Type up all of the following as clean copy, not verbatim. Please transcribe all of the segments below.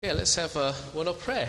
Okay, let's have a word of prayer.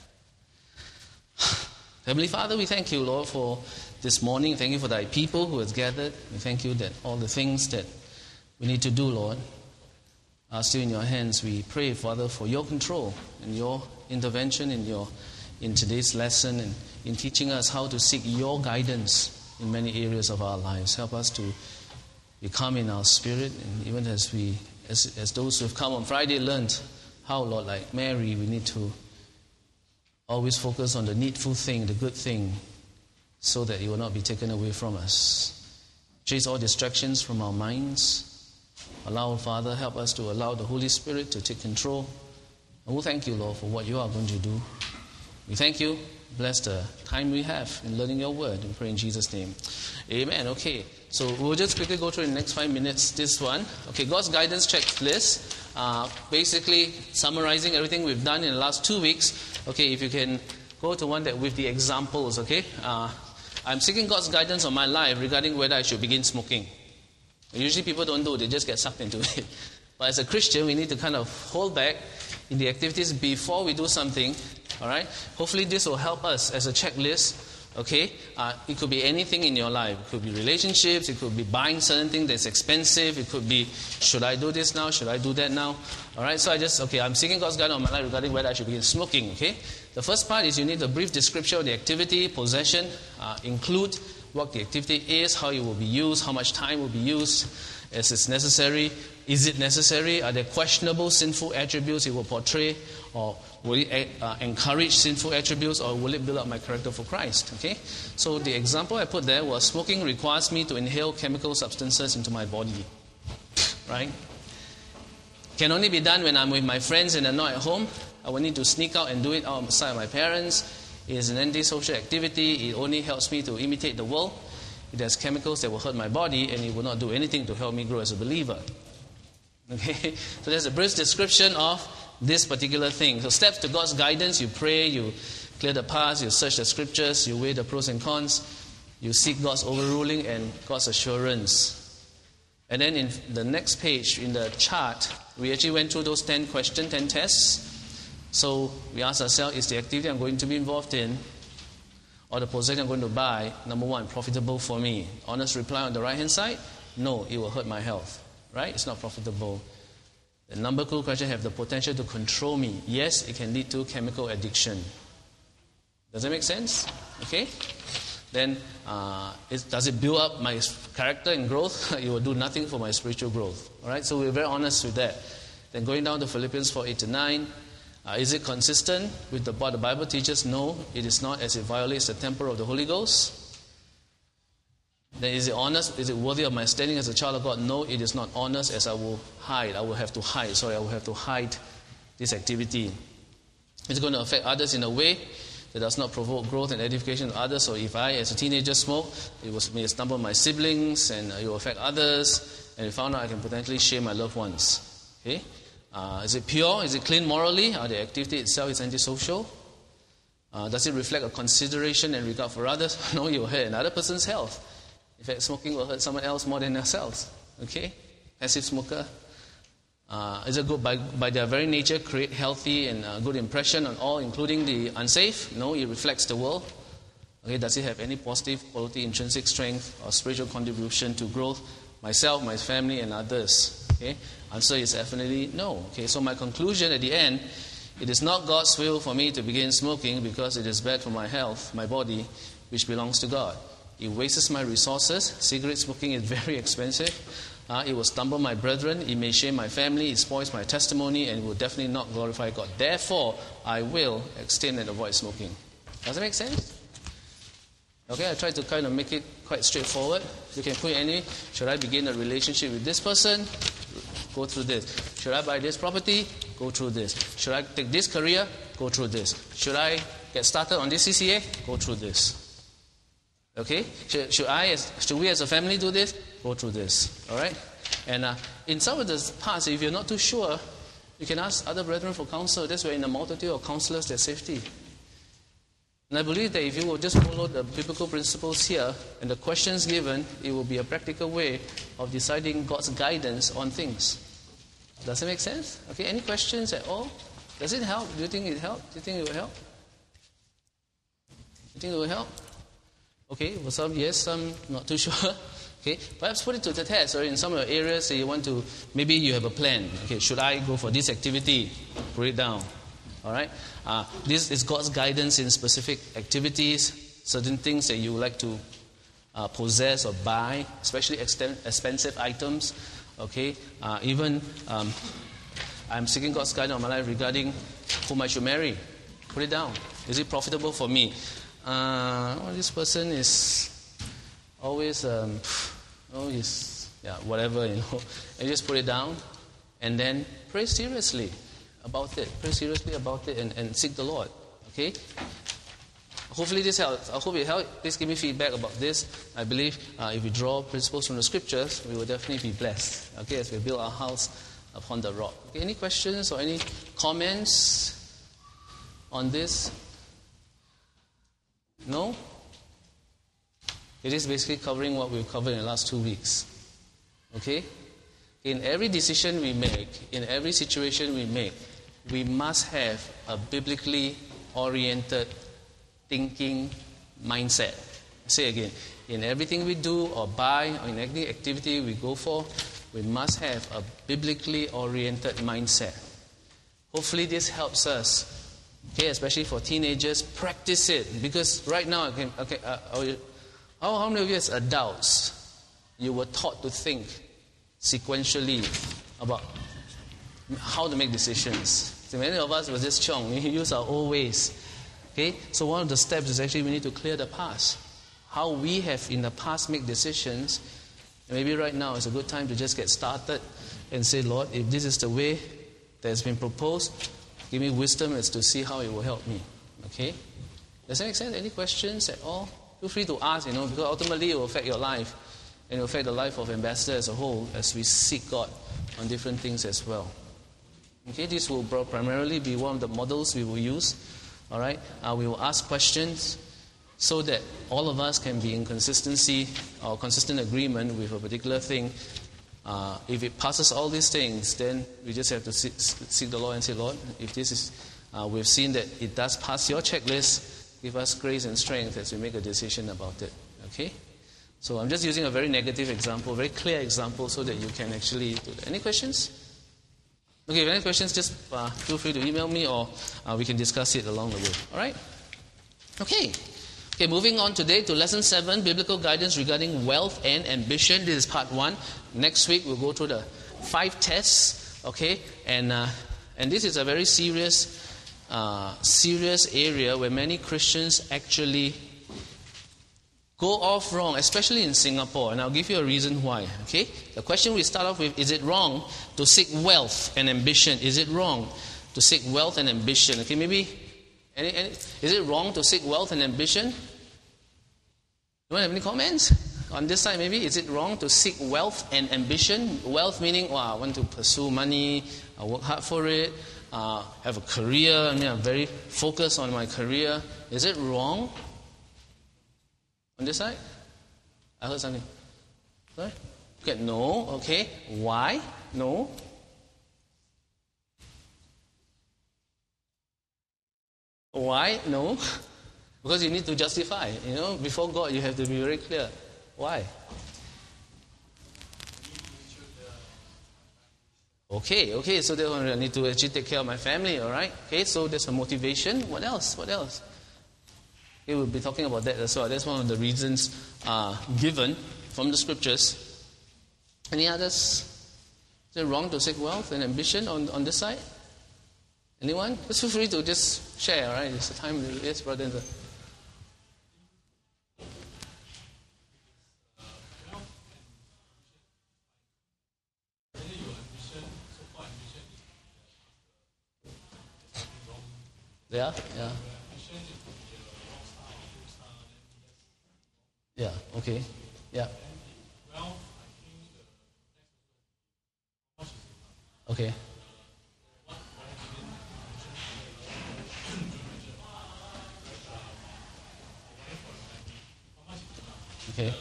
Heavenly Father, we thank you, Lord, for this morning. Thank you for thy people who has gathered. We thank you that all the things that we need to do, Lord, are still in your hands. We pray, Father, for your control and your intervention in today's lesson and in teaching us how to seek your guidance in many areas of our lives. Help us to become in our spirit, and even as those who have come on Friday learned how, Lord, like Mary, we need to always focus on the needful thing, the good thing, so that it will not be taken away from us. Chase all distractions from our minds. Allow, Father, help us to allow the Holy Spirit to take control. And we'll thank you, Lord, for what you are going to do. We thank you. Bless the time we have in learning your word. We pray in Jesus' name. Amen. Okay, so we'll just quickly go through in the next 5 minutes this one. Okay, God's guidance checklist. Basically summarizing everything we've done in the last 2 weeks. Okay, if you can go to one that with the examples, okay. I'm seeking God's guidance on my life regarding whether I should begin smoking. Usually people don't do, they just get sucked into it. But as a Christian, we need to kind of hold back in the activities before we do something. Alright? Hopefully this will help us as a checklist. Okay? It could be anything in your life. It could be relationships. It could be buying certain thing that's expensive. It could be, should I do this now? Should I do that now? Alright? So I'm seeking God's guidance on my life regarding whether I should begin smoking. Okay? The first part is you need a brief description of the activity, possession. Include what the activity is, how it will be used, how much time will be used, as it's necessary. Is it necessary? Are there questionable sinful attributes it will portray? Or will it encourage sinful attributes? Or will it build up my character for Christ? Okay? So the example I put there was smoking requires me to inhale chemical substances into my body. Right? Can only be done when I'm with my friends and I'm not at home. I will need to sneak out and do it outside of my parents. It is an antisocial activity. It only helps me to imitate the world. It has chemicals that will hurt my body, and it will not do anything to help me grow as a believer. Okay? So there's a brief description of this particular thing. So steps to God's guidance: you pray, you clear the paths, you search the scriptures, you weigh the pros and cons, you seek God's overruling and God's assurance. And then in the next page, in the chart, we actually went through those 10 questions, 10 tests. So we ask ourselves, is the activity I'm going to be involved in or the possession I'm going to buy, number one, profitable for me? Honest reply on the right-hand side, no, it will hurt my health. Right? It's not profitable. The number 2 question, have the potential to control me? Yes, it can lead to chemical addiction. Does that make sense? Okay? Then, does it build up my character and growth? It will do nothing for my spiritual growth. Alright? So we're very honest with that. Then going down to Philippians 4:8-9. Is it consistent with what the Bible teaches? No, it is not, as it violates the temper of the Holy Ghost. Then is it honest? Is it worthy of my standing as a child of God? No, it is not honest, as I will have to hide this activity. It's going to affect others in a way that does not provoke growth and edification of others. So if I, as a teenager, smoke, it may stumble my siblings, and it will affect others, and if found out, I can potentially shame my loved ones. Okay? Is it pure? Is it clean morally? Or the activity itself is antisocial? Does it reflect a consideration and regard for others? No, it will hurt another person's health. In fact, smoking will hurt someone else more than themselves. Okay? Passive smoker. Is it good by their very nature create healthy and good impression on all, including the unsafe? No, it reflects the world. Okay, does it have any positive quality, intrinsic strength, or spiritual contribution to growth? Myself, my family, and others. Okay? Answer is definitely no. Okay, so my conclusion at the end, it is not God's will for me to begin smoking because it is bad for my health, my body, which belongs to God. It wastes my resources. Cigarette smoking is very expensive. It will stumble my brethren. It may shame my family. It spoils my testimony, and it will definitely not glorify God. Therefore, I will abstain and avoid smoking. Does that make sense? Okay, I tried to kind of make it quite straightforward. You can put any. Should I begin a relationship with this person? Go through this. Should I buy this property? Go through this. Should I take this career? Go through this. Should I get started on this CCA? Go through this. Okay? Should we as a family do this? Go through this. Alright? And in some of the parts, if you're not too sure, you can ask other brethren for counsel. That's where in a multitude of counselors there's safety. And I believe that if you will just follow the biblical principles here and the questions given, it will be a practical way of deciding God's guidance on things. Does it make sense? Okay, any questions at all? Does it help? Do you think it helped? Do you think it will help? You think it will help? Okay, well, some yes, some not too sure. Okay, perhaps put it to the test, or in some of your areas that you want to, maybe you have a plan. Okay, should I go for this activity? Put it down. All right? This is God's guidance in specific activities, certain things that you would like to possess or buy, especially expensive items. Okay, even I'm seeking God's guidance on my life regarding whom I should marry. Put it down. Is it profitable for me? This person is always, whatever, and just put it down, and then pray seriously about it. Pray seriously about it and seek the Lord. Okay? Hopefully this helps. I hope it helped. Please give me feedback about this. I believe if we draw principles from the scriptures, we will definitely be blessed. Okay, as we build our house upon the rock. Okay, any questions or any comments on this? No? It is basically covering what we've covered in the last 2 weeks. Okay? In every decision we make, in every situation we make, we must have a biblically oriented thinking mindset. I say again, in everything we do or buy or in any activity we go for, we must have a biblically oriented mindset. Hopefully this helps us, okay, especially for teenagers, practice it. Because right now, how many of you as adults, you were taught to think sequentially about how to make decisions? So many of us were just chiong. We use our old ways. Okay? So one of the steps is actually we need to clear the past. How we have in the past made decisions. And maybe right now is a good time to just get started and say, Lord, if this is the way that has been proposed, give me wisdom as to see how it will help me. Okay? Does that make sense? Any questions at all? Feel free to ask, because ultimately it will affect your life. And it will affect the life of Ambassador as a whole as we seek God on different things as well. Okay, this will primarily be one of the models we will use. All right? We will ask questions so that all of us can be in consistency or consistent agreement with a particular thing. If it passes all these things, then we just have to seek the Lord and say, Lord, if this is, we've seen that it does pass your checklist, give us grace and strength as we make a decision about it. Okay? So I'm just using a very negative example, very clear example, so that you can actually do that. Any questions? Okay, if any questions, just feel free to email me or we can discuss it along the way. All right? Okay, moving on today to Lesson 7, Biblical Guidance Regarding Wealth and Ambition. This is part 1. Next week, we'll go through the 5 tests. Okay? And this is a very serious area where many Christians actually go off wrong, especially in Singapore. And I'll give you a reason why. Okay? The question we start off with, is it wrong to seek wealth and ambition? Is it wrong to seek wealth and ambition? Okay, maybe, is it wrong to seek wealth and ambition? You want to have any comments? On this side, maybe, is it wrong to seek wealth and ambition? Wealth meaning, I want to pursue money, I work hard for it, have a career, I'm very focused on my career. Is it wrong? On this side? I heard something. Sorry? Okay, no. Okay. Why? No. Why? No. Because you need to justify. Before God you have to be very clear. Why? Okay. So therefore I need to actually take care of my family, alright? Okay, so there's a motivation. What else? Okay, we'll be talking about that as well. That's one of the reasons given from the scriptures. Any others? Is it wrong to seek wealth and ambition on this side? Anyone? Just feel free to just share, all right? It's the time. Yes, brother. Yeah. Yeah, okay. Yeah. Okay. Okay.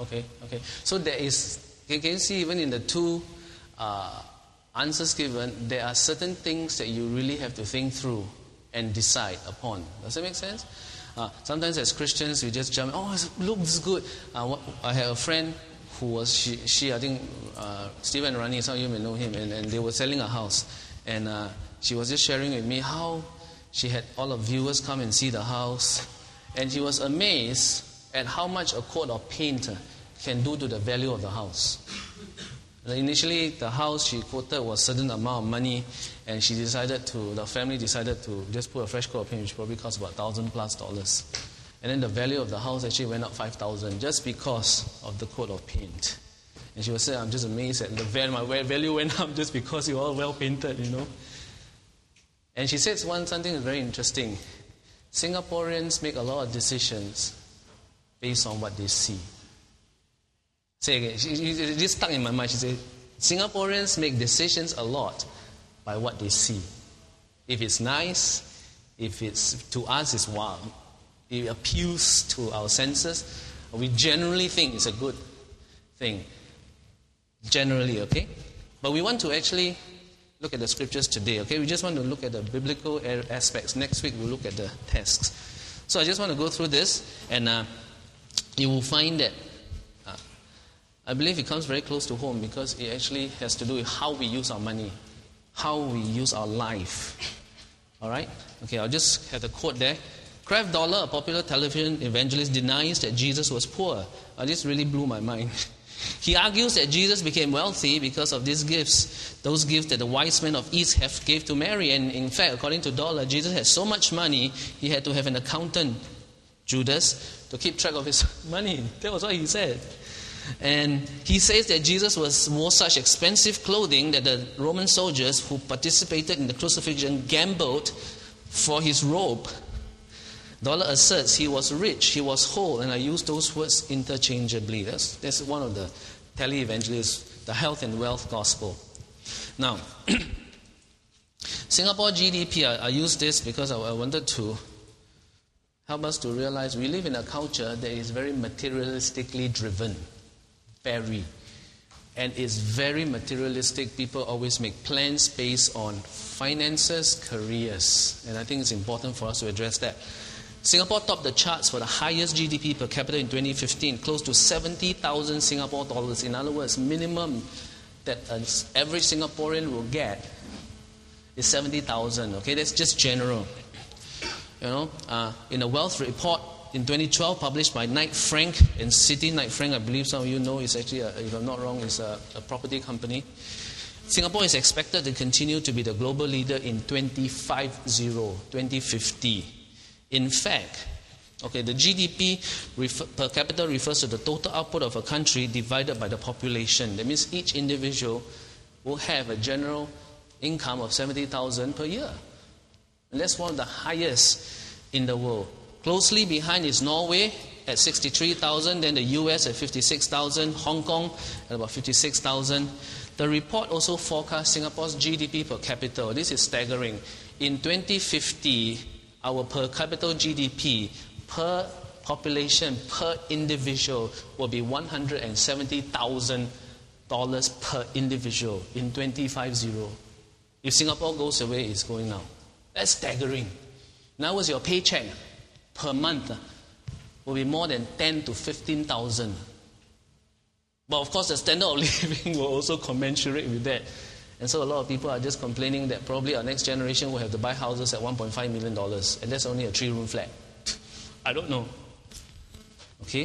Okay. So there is, can you see even in the two answers given, there are certain things that you really have to think through and decide upon. Does that make sense? Sometimes as Christians, we just jump, look, this is good. I have a friend who was, she I think, Stephen Rani, some of you may know him, and they were selling a house. And she was just sharing with me how she had all of viewers come and see the house. And she was amazed at how much a coat of paint can do to the value of the house. Initially, the house she quoted was a certain amount of money, and the family decided to just put a fresh coat of paint, which probably cost about $1,000+. And then the value of the house actually went up $5,000 just because of the coat of paint. And she was saying, I'm just amazed at the value. My value went up just because you all well painted, And she said something very interesting. Singaporeans make a lot of decisions based on what they see. Say again. It just stuck in my mind. She said, Singaporeans make decisions a lot by what they see. If it's nice, if it's to us it's wow, it appeals to our senses, we generally think it's a good thing. Generally, okay? But we want to actually look at the scriptures today, okay? We just want to look at the biblical aspects. Next week we'll look at the texts. So I just want to go through this, and you will find that I believe it comes very close to home because it actually has to do with how we use our money, how we use our life. Alright? Okay, I'll just have the quote there. Kraft Dollar, a popular television evangelist, denies that Jesus was poor. This really blew my mind. He argues that Jesus became wealthy because of these gifts, those gifts that the wise men of East have gave to Mary. And in fact, according to Dollar, Jesus had so much money, he had to have an accountant, Judas, to keep track of his money. That was what he said. And he says that Jesus wore such expensive clothing that the Roman soldiers who participated in the crucifixion gambled for his robe. Dollar asserts he was rich, he was whole, and I use those words interchangeably. That's one of the tele-evangelists, the health and wealth gospel. Now, Singapore GDP, I use this because I wanted to help us to realize we live in a culture that is very materialistically driven. Very. And it's very materialistic. People always make plans based on finances, careers. And I think it's important for us to address that. Singapore topped the charts for the highest GDP per capita in 2015, close to 70,000 Singapore dollars. In other words, minimum that an average Singaporean will get is 70,000. Okay, that's just general. In a wealth report in 2012 published by Knight Frank and Citi. Knight Frank, I believe some of you know, is actually, if I'm not wrong, is a property company. Singapore is expected to continue to be the global leader in 2050. In fact, the GDP per capita refers to the total output of a country divided by the population. That means each individual will have a general income of 70,000 per year. And that's one of the highest in the world. Closely behind is Norway at 63,000, then the US at 56,000, Hong Kong at about 56,000. The report also forecasts Singapore's GDP per capita. This is staggering. In 2050, our per capita GDP per population, per individual, will be $170,000 per individual in 2050. If Singapore goes the way it's going now. That's staggering. In other words, your paycheck per month will be more than 10 to 15,000. But of course, the standard of living will also commensurate with that. And so a lot of people are just complaining that probably our next generation will have to buy houses at $1.5 million. And that's only a 3-room flat. I don't know. Okay?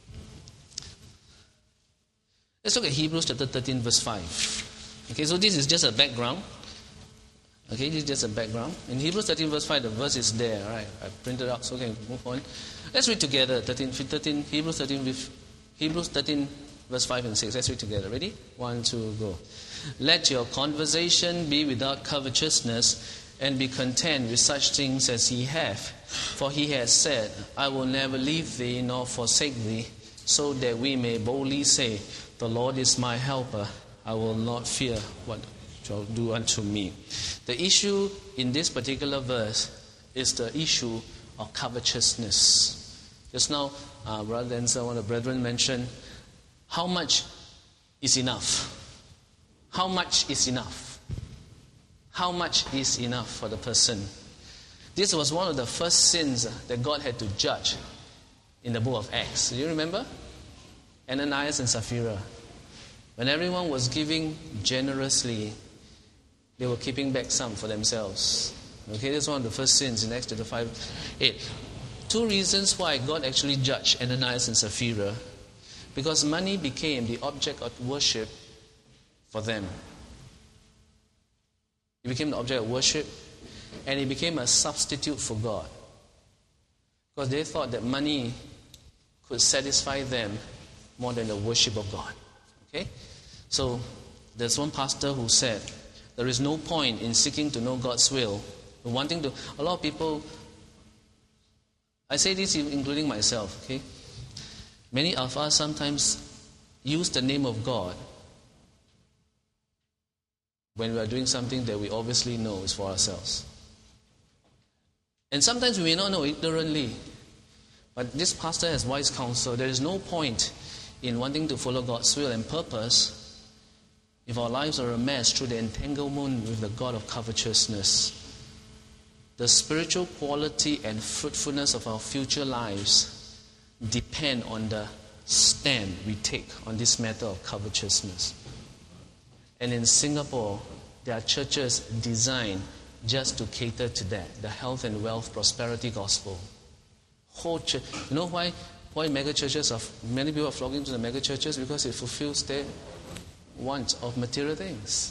Let's look at Hebrews chapter 13, verse 5. Okay, so this is just a background. Okay, this is just a background. In Hebrews 13, verse 5, the verse is there. All right, I printed out, so we can move on. Let's read together. Hebrews 13, verse 5 and 6. Let's read together. Ready? 1, 2, go. Let your conversation be without covetousness, and be content with such things as ye have. For he has said, I will never leave thee nor forsake thee, so that we may boldly say, the Lord is my helper. I will not fear what shall do unto me. The issue in this particular verse is the issue of covetousness. Just now, Brother Denzel, one of the brethren, mentioned How much is enough? How much is enough? How much is enough for the person? This was one of the first sins that God had to judge in the book of Acts. Do you remember? Ananias and Sapphira. When everyone was giving generously, they were keeping back some for themselves. Okay, that's one of the first sins in Acts chapter 5:8. Two reasons why God actually judged Ananias and Sapphira. Because money became the object of worship for them. It became the object of worship, and it became a substitute for God. Because they thought that money could satisfy them more than the worship of God. Okay? So, there's one pastor who said, there is no point in seeking to know God's will. A lot of people, I say this including myself, okay? Many of us sometimes use the name of God when we are doing something that we obviously know is for ourselves. And sometimes we may not know ignorantly, but this pastor has wise counsel. There is no point in wanting to follow God's will and purpose if our lives are a mess through the entanglement with the God of covetousness. The spiritual quality and fruitfulness of our future lives depend on the stand we take on this matter of covetousness. And in Singapore, there are churches designed just to cater to that, the health and wealth prosperity gospel. Whole church. You know why mega churches many people are flocking to the mega churches? Because it fulfills their want of material things.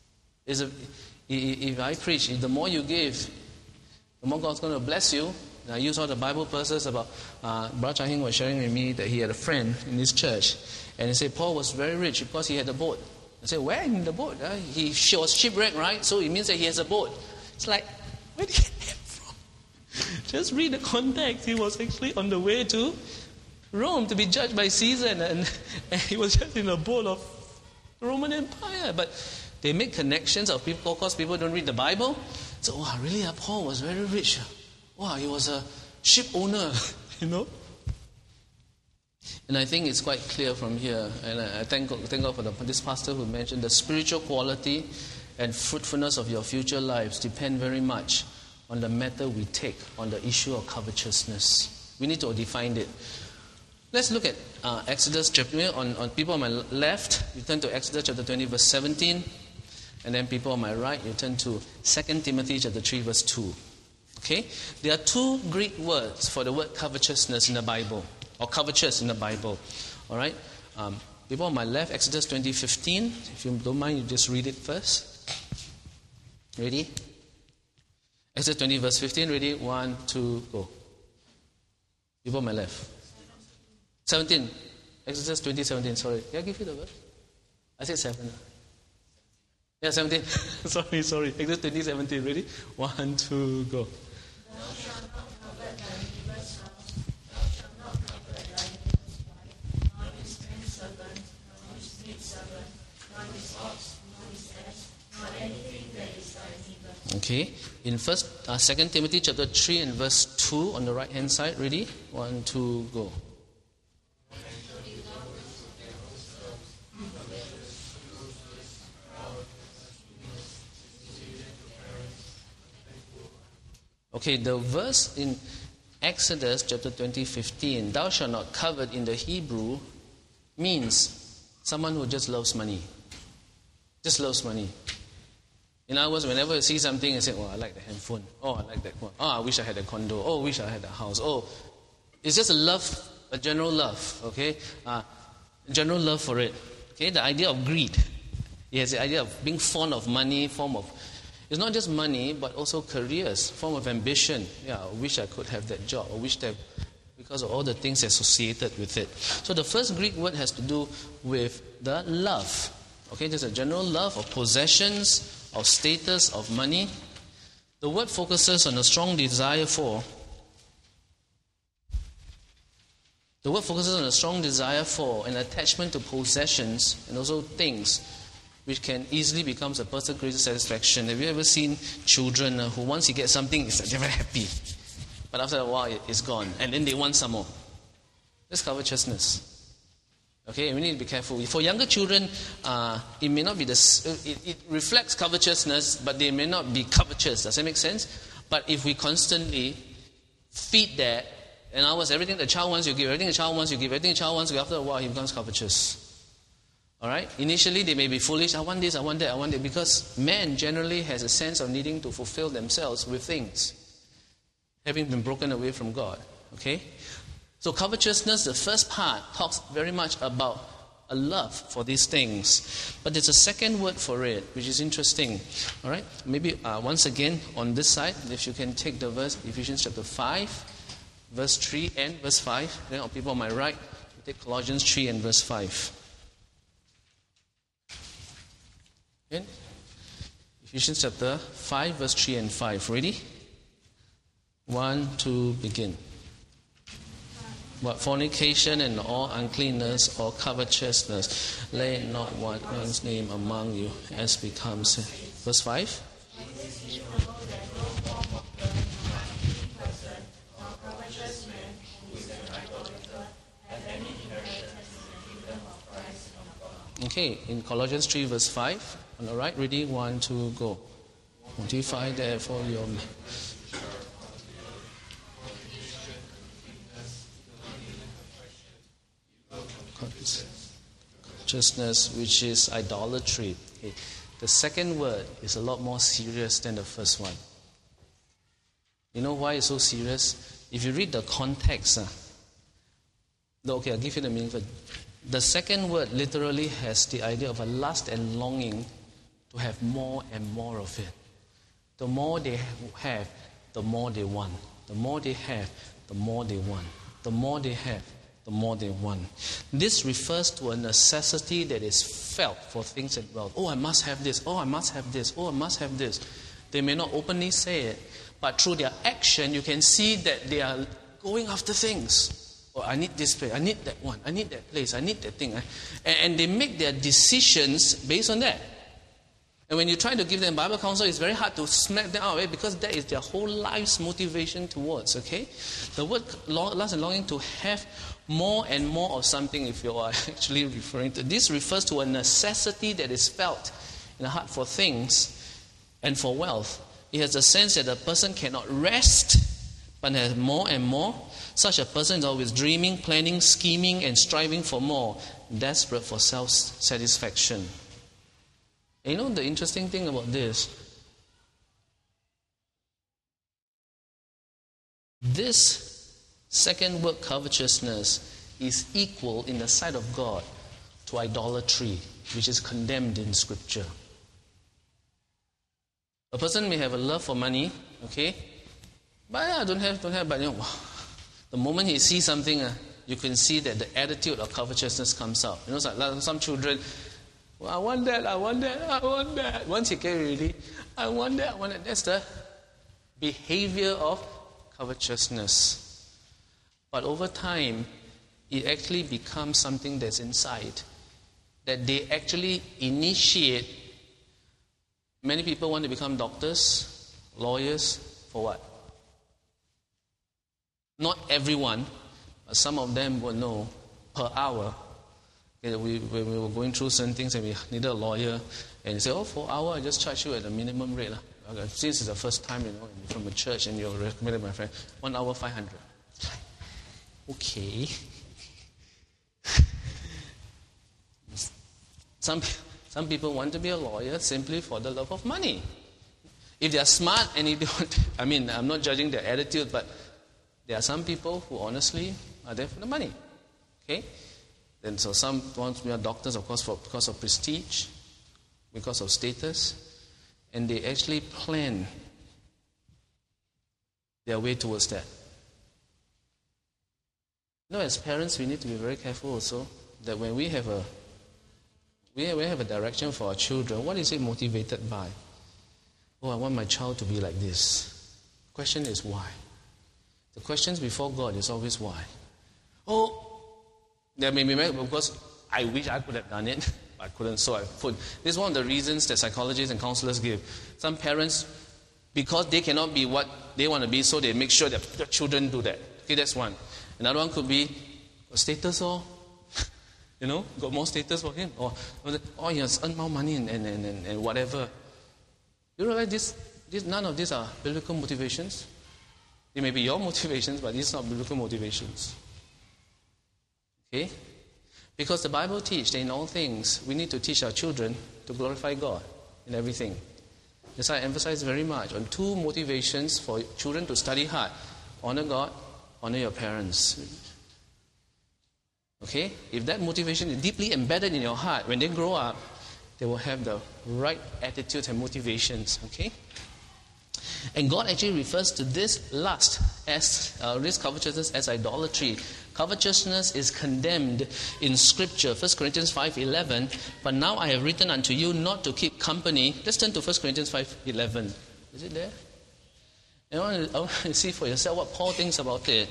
If I preach, the more you give, the more God's going to bless you. I use all the Bible verses about Brother Chah Hing was sharing with me that he had a friend in his church, and he said Paul was very rich because he had a boat. I said, where in the boat? He was shipwrecked, right? So it means that he has a boat. It's like, where did he get that from? Just read the context. He was actually on the way to Rome to be judged by Caesar, and he was just in a boat of the Roman Empire. But they make connections of people, because people don't read the Bible. So, wow, really, Paul was very rich. Wow, he was a ship owner, you know. And I think it's quite clear from here, and I thank God for this pastor who mentioned the spiritual quality and fruitfulness of your future lives depend very much on the matter we take on the issue of covetousness. We need to define it. Let's look at Exodus chapter, on people on my left, you turn to Exodus chapter 20 verse 17, and then people on my right, you turn to 2 Timothy chapter 3 verse 2. Okay? There are two Greek words for the word covetousness in the Bible, or covetous in the Bible. Alright? People on my left, Exodus 20:15. If you don't mind, you just read it first. Ready? Exodus 20 verse 15. Ready? 1, 2, go. People on my left. 17. Exodus 20:17. Sorry. Did I give you the verse? I said 7. Yeah, 17. sorry. Exodus 20:17. Ready? 1, 2, go. Okay. In 2 Timothy chapter 3 and verse 2 on the right hand side. Ready? 1, 2, go. Okay, the verse in Exodus chapter 20:15, thou shalt not covet, in the Hebrew means someone who just loves money. Just loves money. In other words, whenever you see something, you say, oh, I like the handphone. Oh, I like that one. Oh, I wish I had a condo. Oh, I wish I had a house. Oh, it's just a general love, okay? General love for it. Okay, the idea of greed. Yes, the idea of being fond of money, it's not just money, but also careers, form of ambition. Yeah, I wish I could have that job. I wish that, because of all the things associated with it. So the first Greek word has to do with the love. Okay, there's a general love of possessions, of status, of money. The word focuses on a strong desire for. The word focuses on a strong desire for an attachment to possessions and also things, which can easily become a person's greatest satisfaction. Have you ever seen children who once you get something, it's like they're very happy, but after a while it's gone, and then they want some more? That's covetousness. Okay, we need to be careful. For younger children, it may not be it reflects covetousness, but they may not be covetous. Does that make sense? But if we constantly feed that, in other words, everything the child wants you give, everything the child wants you give, everything the child wants you give, after a while he becomes covetous. Alright? Initially they may be foolish, I want this, I want that, I want that, because man generally has a sense of needing to fulfill themselves with things, having been broken away from God. Okay? So covetousness, the first part, talks very much about a love for these things. But there's a second word for it, which is interesting. All right? Maybe once again, on this side, if you can take the verse, Ephesians chapter 5, verse 3 and verse 5. Then people on my right, take Colossians 3 and verse 5. Okay? Ephesians chapter 5, verse 3 and 5. Ready? 1, 2, begin. What fornication and all uncleanness or covetousness, lay not one's name among you as becomes. Verse 5. Okay, in Colossians 3 verse 5, on the right, reading 1, 2, go. Mortify therefore your... covetousness, which is idolatry. Okay. The second word is a lot more serious than the first one. You know why it's so serious? If you read the context, okay, I'll give you the meaning. The second word literally has the idea of a lust and longing to have more and more of it. The more they have, the more they want. The more they have, the more they want. The more they have, the more they want. This refers to a necessity that is felt for things that, well, oh, I must have this, oh, I must have this, oh, I must have this. They may not openly say it, but through their action, you can see that they are going after things. Oh, I need this place, I need that one, I need that place, I need that thing. And they make their decisions based on that. And when you try to give them Bible counsel, it's very hard to smack them out, right? Because that is their whole life's motivation towards, okay? The word lust and longing to have more and more of something, if you are actually referring to. This refers to a necessity that is felt in the heart for things and for wealth. It has a sense that a person cannot rest, but has more and more. Such a person is always dreaming, planning, scheming, and striving for more, desperate for self-satisfaction. And you know the interesting thing about this? This second word, covetousness, is equal in the sight of God to idolatry, which is condemned in Scripture. A person may have a love for money, okay? But I don't have, but you know, the moment he sees something, you can see that the attitude of covetousness comes out. You know, it's like some children, well, I want that, I want that, I want that. Once you get ready, I want that, I want that. That's the behavior of covetousness. But over time, it actually becomes something that's inside, that they actually initiate. Many people want to become doctors, lawyers, for what? Not everyone, but some of them will know per hour. Okay, we were going through certain things and we needed a lawyer, and they say, oh, for an hour, I just charge you at the minimum rate. Okay, since it's the first time, you know, from a church and you're recommended my friend, 1 hour, 500. Okay. Some people want to be a lawyer simply for the love of money. If they are smart and if they want to, I mean, I'm not judging their attitude, but there are some people who honestly are there for the money. Okay? And so some want to be doctors, of course, because of prestige, because of status, and they actually plan their way towards that. You know, as parents, we need to be very careful also that when we have a direction for our children, what is it motivated by? Oh, I want my child to be like this. The question is why? The questions before God is always why. Oh, there may be because I wish I could have done it, but I couldn't, so I put. This is one of the reasons that psychologists and counselors give. Some parents, because they cannot be what they want to be, so they make sure that their children do that. Okay, that's one. Another one could be status or got more status for him. Or he has earned more money and whatever. You realize none of these are biblical motivations? It may be your motivations, but these are not biblical motivations. Okay? Because the Bible teaches that in all things, we need to teach our children to glorify God in everything. That's why I emphasize very much on two motivations for children to study hard. Honor God, honor your parents. Okay? If that motivation is deeply embedded in your heart, when they grow up, they will have the right attitudes and motivations. Okay? And God actually refers to this lust as this covetousness as idolatry. Covetousness is condemned in Scripture. 1 Corinthians 5:11. But now I have written unto you not to keep company. Let's turn to 1 Corinthians 5:11. Is it there? I want to see for yourself what Paul thinks about it.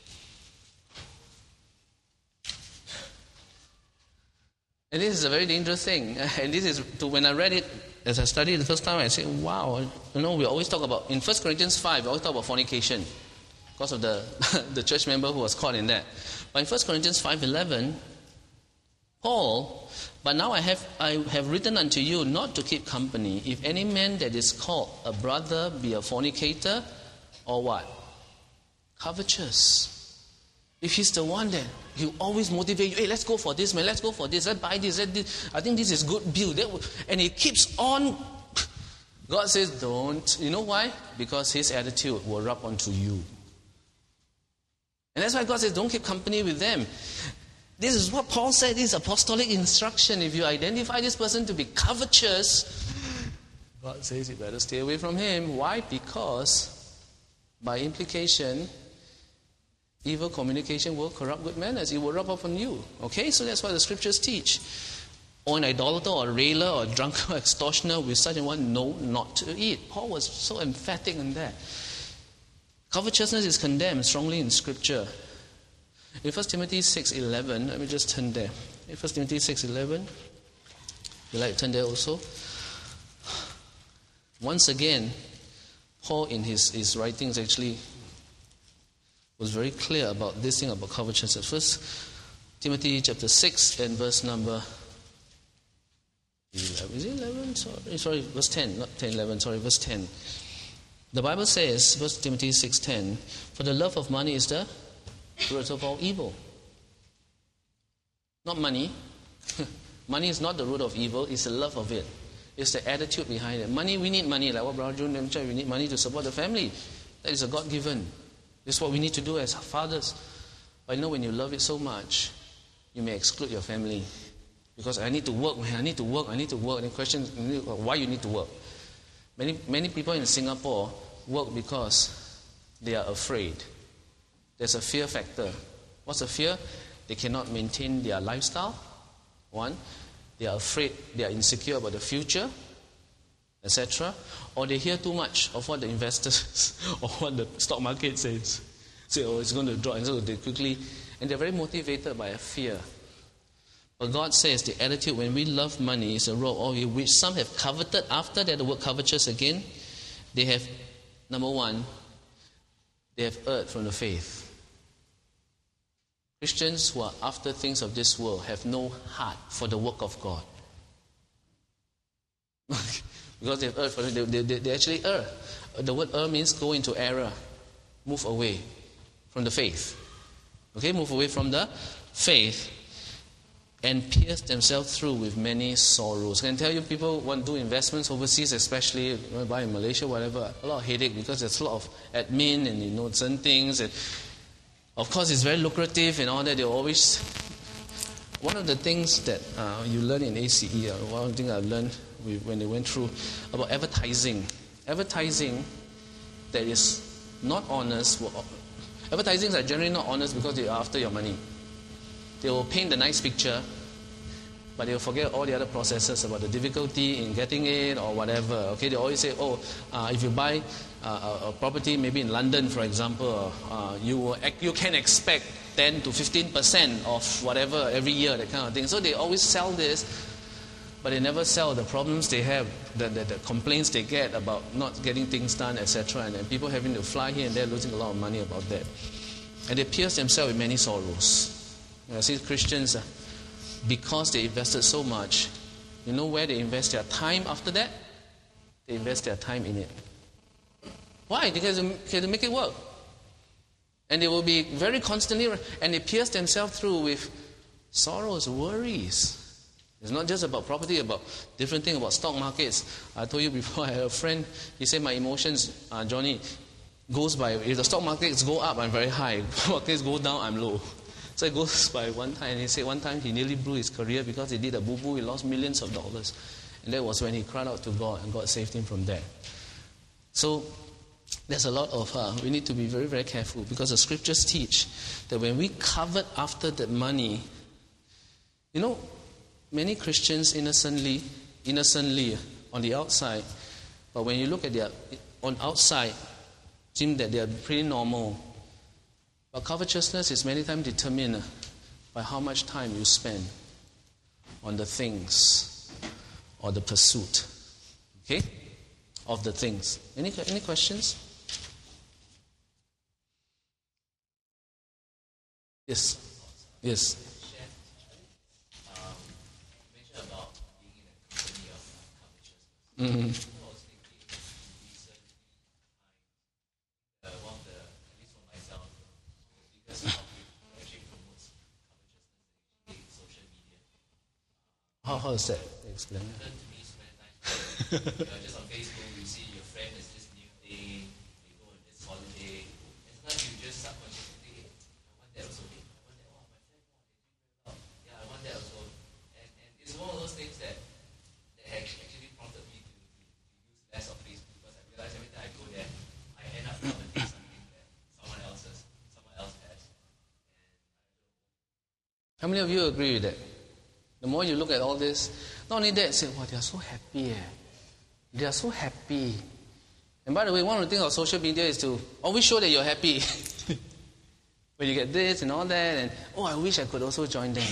And this is a very dangerous thing. And this is, when I read it, as I studied the first time, I said, wow, we always talk about, in 1 Corinthians 5, we always talk about fornication because of the church member who was caught in that. But in 1 Corinthians 5:11, Paul, but now I have written unto you not to keep company, if any man that is called a brother be a fornicator, or what? Covetous. If he's the one that he'll always motivate you, hey, let's go for this, man, let's go for this, let's buy this, I think this is good deal. And he keeps on. God says, don't. You know why? Because his attitude will rub onto you. And that's why God says, don't keep company with them. This is what Paul said, this is apostolic instruction. If you identify this person to be covetous, God says you better stay away from him. Why? Because, by implication, evil communication will corrupt good manners. It will rub off on you. Okay? So that's what the scriptures teach. Or an idolater or a railer or a drunkard or extortioner with such a one, no, not to eat. Paul was so emphatic on that. Covetousness is condemned strongly in Scripture. In 1 Timothy 6:11, let me just turn there. In 1 Timothy 6:11, you like to turn there also? Once again, Paul in his writings actually was very clear about this thing about covetousness. 1 Timothy chapter 6 and verse number 11. Is it 11? Sorry, verse 10. Not 10, 11. Sorry, verse 10. The Bible says, 1 Timothy 6:10, for the love of money is the root of all evil. Not money. Money is not the root of evil. It's the love of it. It's the attitude behind it. Money, we need money. Like what Brother June mentioned, we need money to support the family. That is a God-given. This is what we need to do as fathers. But when you love it so much, you may exclude your family. Because I need to work, man. I need to work. And the question is, why you need to work? Many people in Singapore work because they are afraid. There's a fear factor. What's the fear? They cannot maintain their lifestyle. One, they are afraid, they are insecure about the future, etc. Or they hear too much of what the investors or what the stock market says. Say, it's going to drop, and so they quickly, and they're very motivated by a fear. But God says the attitude when we love money is a road which some have coveted. After that, the word covetous again, they have, number one, they have erred from the faith. Christians who are after things of this world have no heart for the work of God. Because they've erred, they actually err. The word err means go into error, move away from the faith. Okay, move away from the faith. And pierce themselves through with many sorrows. I can tell you, people want to do investments overseas, especially buy in Malaysia, whatever, a lot of headache because there's a lot of admin and certain things. And of course, it's very lucrative and all that. They always. One of the things that you learn in ACE, one of the things I learned when they went through about advertising. Advertising that is not honest. Advertisings are generally not honest because they are after your money. They will paint the nice picture, but they will forget all the other processes about the difficulty in getting it or whatever. Okay, they always say, if you buy a property, maybe in London, for example, you can expect 10 to 15% of whatever every year, that kind of thing. So they always sell this, but they never sell the problems they have, the complaints they get about not getting things done, etc. And then people having to fly here and there, losing a lot of money about that. And they pierce themselves with many sorrows. I see Christians because they invested so much, you know where they invest their time after that? They invest their time in it. Why? Because they have to make it work. And they will be very constantly, and they pierce themselves through with sorrows, worries. It's not just about property, about different things, about stock markets. I told you before, I had a friend, he said my emotions, Johnny, goes by, if the stock markets go up, I'm very high. If markets go down, I'm low. So it goes by one time. And he said one time he nearly blew his career because he did a boo-boo, he lost millions of dollars. And that was when he cried out to God, and God saved him from that. So there's a lot of, we need to be very, very careful, because the scriptures teach that when we covet after the money, you know, many Christians innocently on the outside, but when you look at their on outside, seem that they are pretty normal. But covetousness is many times determined by how much time you spend on the things or the pursuit, okay, of the things. Any questions? Yes. Yes. Mm-hmm. How is that? Explain. Just on Facebook, you see your friend has this new thing, they go on this holiday, and sometimes you just subconsciously think, I want that also. I want that. Oh, my friend, yeah, I want that also. And it's one of those things that actually prompted me to use less of Facebook, because I realize every time I go there, I end up commenting something that someone else has. How many of you agree with that? The more you look at all this, not only that, say, wow, they are so happy. They are so happy. And by the way, one of the things of social media is to always show that you're happy. When you get this and all that, and I wish I could also join them.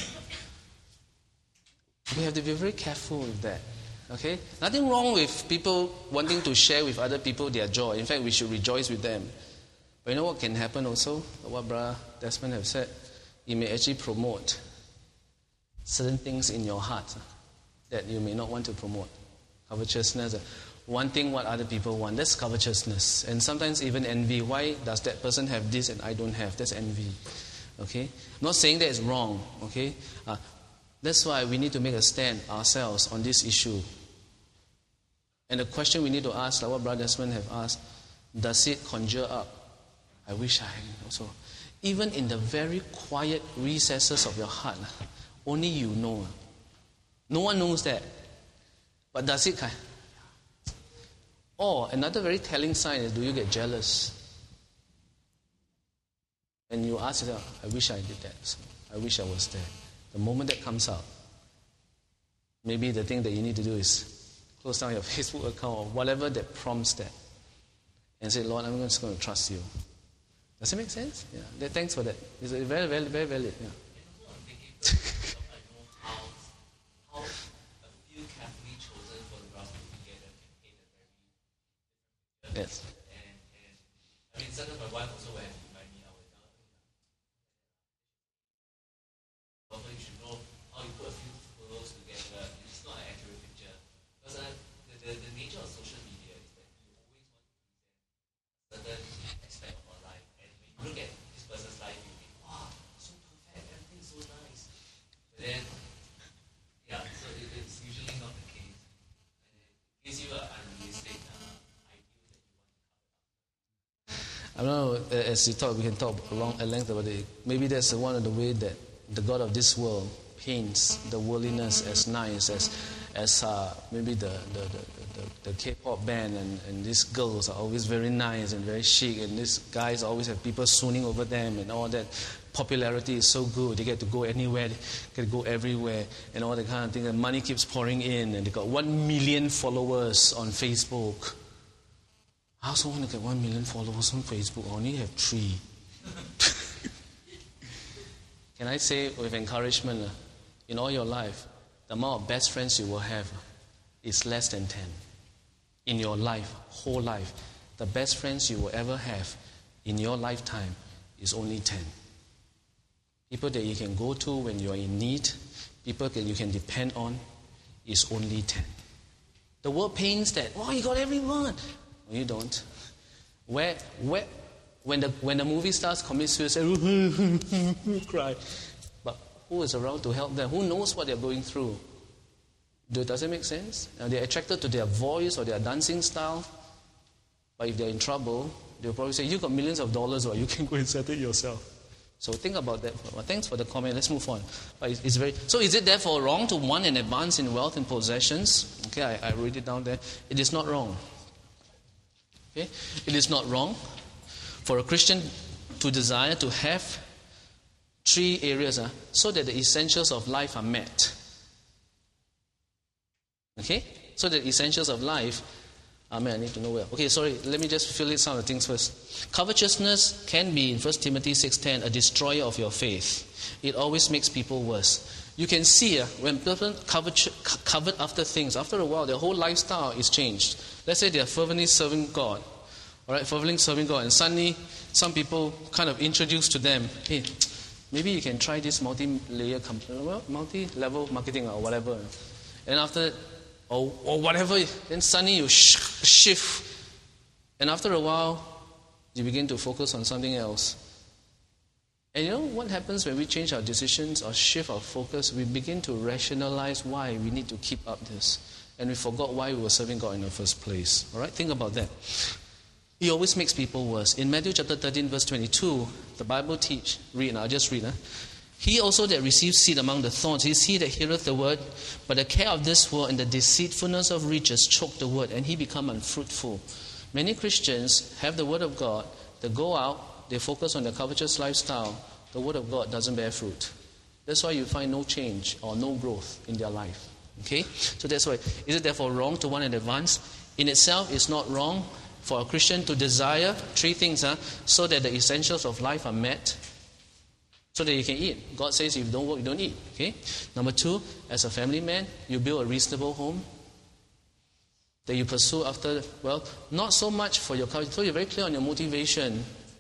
We have to be very careful with that. Okay? Nothing wrong with people wanting to share with other people their joy. In fact, we should rejoice with them. But you know what can happen also? What Brother Desmond have said? It may actually promote certain things in your heart that you may not want to promote. Covetousness, wanting what other people want. That's covetousness. And sometimes even envy. Why does that person have this and I don't have? That's envy. Okay? I'm not saying that is wrong. Okay? That's why we need to make a stand ourselves on this issue. And the question we need to ask, like what Brother Desmond have asked, does it conjure up? I wish I also. Even in the very quiet recesses of your heart, only you know. No one knows that. But does it? Or another very telling sign is, do you get jealous? And you ask yourself, I wish I did that. So I wish I was there. The moment that comes out, maybe the thing that you need to do is close down your Facebook account or whatever that prompts that. And say, Lord, I'm just going to trust you. Does it make sense? Yeah. Thanks for that. It's very, very, very valid. Yeah. Yes. And I mean, sometimes my wife also will have to remind me, I will tell her, also you should know how you put a few photos together. It's not an accurate picture. Because the nature of social media is that you always want to present a certain aspect of our life. And when you look at this person's life, you think, wow, so perfect, everything's so nice. But then, so it's usually not the case. And it gives you an unrealistic I don't know, as you talk, we can talk at length about it. Maybe that's one of the ways that the God of this world paints the worldliness as nice, as maybe the K-pop band and these girls are always very nice and very chic, and these guys always have people swooning over them and all that. Popularity is so good, they get to go anywhere, they get to go everywhere and all that kind of thing, and money keeps pouring in, and they got 1 million followers on Facebook. I also want to get 1 million followers on Facebook. I only have 3. Can I say with encouragement, in all your life, the amount of best friends you will have is less than 10. In your life, whole life, the best friends you will ever have in your lifetime is only 10. people that you can go to when you are in need, people that you can depend on, is only 10. The world paints that, you got everyone. No, you don't. When the movie stars commit suicide, cry. But who is around to help them? Who knows what they're going through? Does it make sense? They're attracted to their voice or their dancing style. But if they're in trouble, they'll probably say, you got millions of dollars, or you can go and settle it yourself. So think about that. Well, thanks for the comment. Let's move on. But so is it therefore wrong to want and advance in wealth and possessions? Okay, I wrote it down there. It is not wrong. Okay? It is not wrong for a Christian to desire to have 3 areas so that the essentials of life are met. Okay? So that the essentials of life I need to know where. Okay, sorry, let me just fill in some of the things first. Covetousness can be, in 1 Timothy 6:10, a destroyer of your faith. It always makes people worse. You can see when people covet after things, after a while, their whole lifestyle is changed. Let's say they are fervently serving God. All right, fervently serving God. And suddenly, some people kind of introduce to them, hey, maybe you can try this multi-level marketing or whatever. And after that, or whatever, then suddenly you shift. And after a while, you begin to focus on something else. And you know what happens when we change our decisions or shift our focus? We begin to rationalize why we need to keep up this. And we forgot why we were serving God in the first place. All right, think about that. He always makes people worse. In Matthew chapter 13, verse 22, the Bible I'll just read. He also that receives seed among the thorns is he that heareth the word, but the care of this world and the deceitfulness of riches choke the word, and he become unfruitful. Many Christians have the word of God. They go out, they focus on their covetous lifestyle. The word of God doesn't bear fruit. That's why you find no change or no growth in their life. Okay? So that's why. Is it therefore wrong to want and advance? In itself, it's not wrong for a Christian to desire 3 things so that the essentials of life are met. So that you can eat. God says if you don't work, you don't eat. Okay? Number 2, as a family man, you build a reasonable home that you pursue after, not so much for your culture. So you're very clear on your motivation.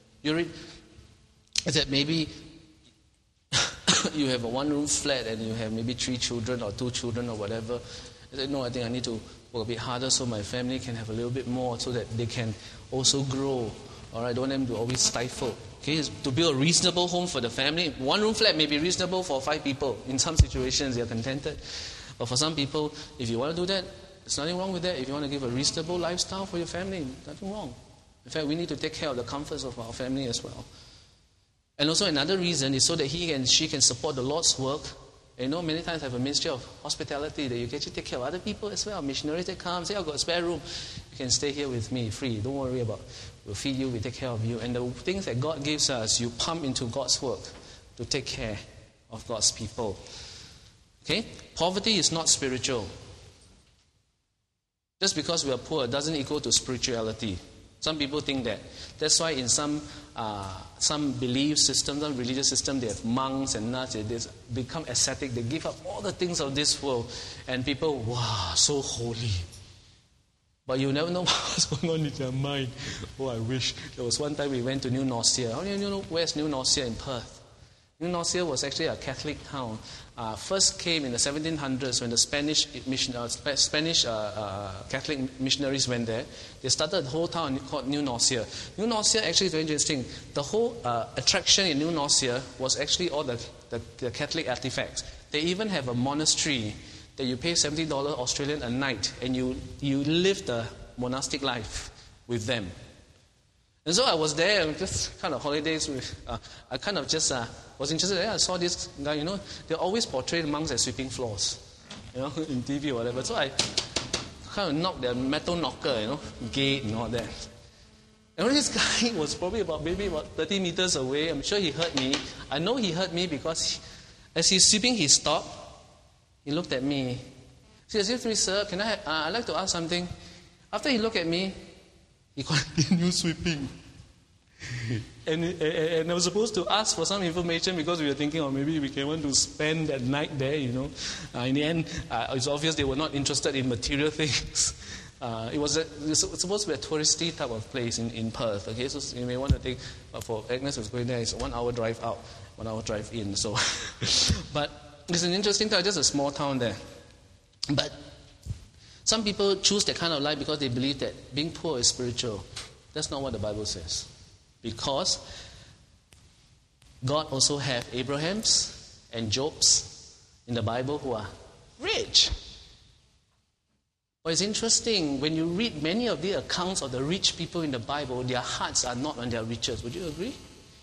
That maybe you have a 1-room flat and you have maybe 3 children or 2 children or whatever. I said, no, I think I need to work a bit harder so my family can have a little bit more so that they can also grow. All right, don't want them to always stifle. Okay, to build a reasonable home for the family. 1-room flat may be reasonable for 5 people. In some situations, they are contented. But for some people, if you want to do that, there's nothing wrong with that. If you want to give a reasonable lifestyle for your family, nothing wrong. In fact, we need to take care of the comforts of our family as well. And also another reason is so that he and she can support the Lord's work. You know, many times I have a ministry of hospitality that you can actually take care of other people as well. Missionaries that come, say, I've got a spare room. You can stay here with me free. Don't worry about it. We'll feed you, we take care of you. And the things that God gives us, you pump into God's work to take care of God's people. Okay? Poverty is not spiritual. Just because we are poor doesn't equal to spirituality. Some people think that. That's why in some belief systems, some religious systems, they have monks and nuns. They become ascetic. They give up all the things of this world. And people, wow, so holy. But you never know what's going on in their mind. Oh, I wish. There was one time we went to New Norcia. How do you know where's New Norcia in Perth? New Norcia was actually a Catholic town. First came in the 1700s when the Spanish Catholic missionaries went there. They started a whole town called New Norcia. New Norcia actually is very interesting. The whole attraction in New Norcia was actually all the Catholic artifacts. They even have a monastery that you pay $70 Australian a night and you live the monastic life with them. And so I was there, just kind of holidays. I kind of just was interested. I saw this guy, they always portray monks as sweeping floors, in TV or whatever. So I kind of knocked their metal knocker, gate and all that. And this guy was probably about 30 meters away. I'm sure he heard me. I know he heard me because as he's sweeping, he stopped. He looked at me. He said, "Excuse me, sir, I'd like to ask something." After he looked at me, he continued sweeping. And I was supposed to ask for some information because we were thinking, maybe we can want to spend that night there, In the end, it's obvious they were not interested in material things. It's supposed to be a touristy type of place in Perth. Okay, so you may want to think, for Agnes who's going there, it's a 1 hour drive out, 1 hour drive in. So, but it's an interesting town, just a small town there. But some people choose that kind of life because they believe that being poor is spiritual. That's not what the Bible says. Because God also have Abraham's and Job's in the Bible who are rich. But it's interesting, when you read many of the accounts of the rich people in the Bible, their hearts are not on their riches. Would you agree?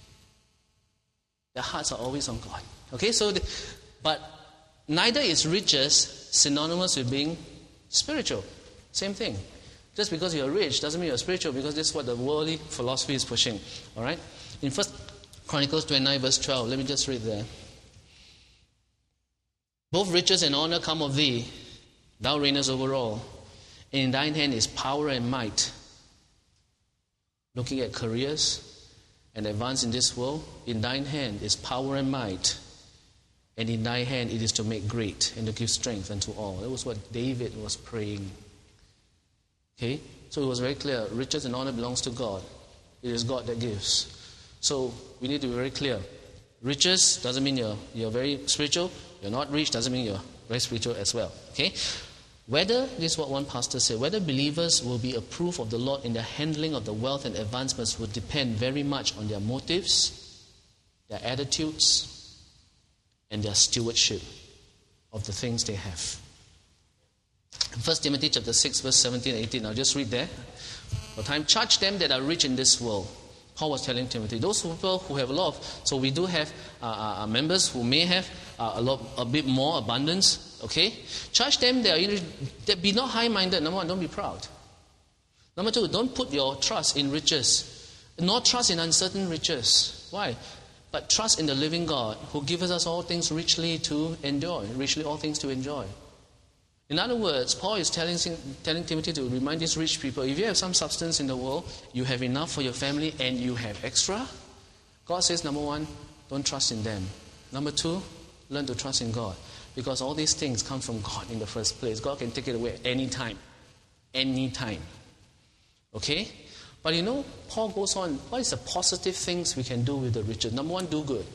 Their hearts are always on God. Okay, but neither is riches synonymous with being spiritual. Same thing. Just because you're rich doesn't mean you're spiritual, because this is what the worldly philosophy is pushing. All right? In 1 Chronicles 29 verse 12, let me just read there. Both riches and honor come of thee, thou reignest over all. In thine hand is power and might. Looking at careers and advance in this world, in thine hand is power and might. And in thy hand it is to make great and to give strength unto all. That was what David was praying. Okay? So it was very clear. Riches and honor belongs to God. It is God that gives. So we need to be very clear. Riches doesn't mean you're very spiritual. You're not rich doesn't mean you're very spiritual as well. Okay? This is what one pastor said, whether believers will be approved of the Lord in the handling of the wealth and advancements would depend very much on their motives, their attitudes, and their stewardship of the things they have. 1 Timothy chapter 6, verse 17 and 18. I'll just read there. For time, charge them that are rich in this world. Paul was telling Timothy, those people who have a lot of, so we do have members who may have a bit more abundance, okay? Charge them that be not high-minded. Number one, don't be proud. Number two, don't put your trust in riches, nor trust in uncertain riches. Why? But trust in the living God who gives us all things richly to enjoy, richly all things to enjoy. In other words, Paul is telling Timothy to remind these rich people, if you have some substance in the world, you have enough for your family and you have extra, God says, number one, don't trust in them. Number two, learn to trust in God. Because all these things come from God in the first place. God can take it away anytime. Anytime. Okay? But Paul goes on, what is the positive things we can do with the riches? Number one, do good.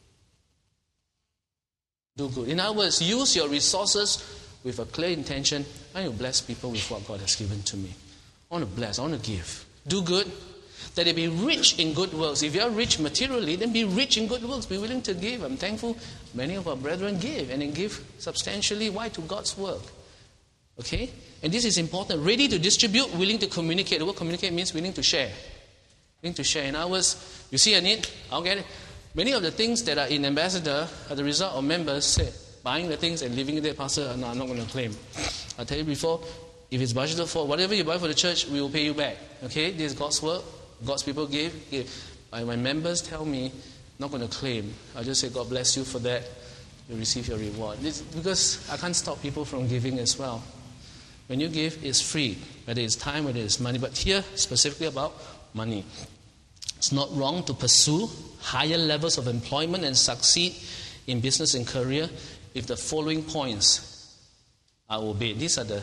Do good. In other words, use your resources with a clear intention. I want to bless people with what God has given to me. I want to bless. I want to give. Do good. That they be rich in good works. If you are rich materially, then be rich in good works. Be willing to give. I'm thankful many of our brethren give. And they give substantially. Why? To God's work. Okay? And this is important. Ready to distribute, willing to communicate. The word communicate means willing to share. Willing to share. In other words, you see a need, I'll get it. Many of the things that are in Ambassador are the result of members say, buying the things and leaving it there. Pastor, no, I'm not going to claim. I tell you before, if it's budgeted for, whatever you buy for the church, we will pay you back. Okay? This is God's work. God's people give. My members tell me, not going to claim. I'll just say, God bless you for that. You receive your reward. Because I can't stop people from giving as well. When you give, it's free. Whether it's time, whether it's money. But here, specifically about money. It's not wrong to pursue higher levels of employment and succeed in business and career if the following points are obeyed. These are the